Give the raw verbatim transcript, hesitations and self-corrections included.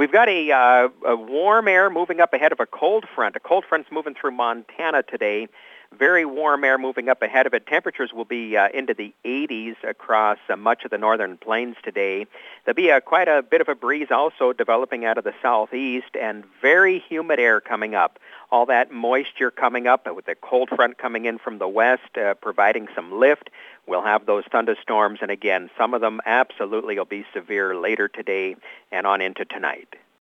We've got a, uh, a warm air moving up ahead of a cold front. A cold front's moving through Montana today. Very warm air moving up ahead of it. Temperatures will be uh, into the eighties across uh, much of the northern plains today. There'll be uh, quite a bit of a breeze also developing out of the southeast, and very humid air coming up. All that moisture coming up with the cold front coming in from the west, uh, providing some lift. We'll have those thunderstorms, and again, some of them absolutely will be severe later today and on into tonight.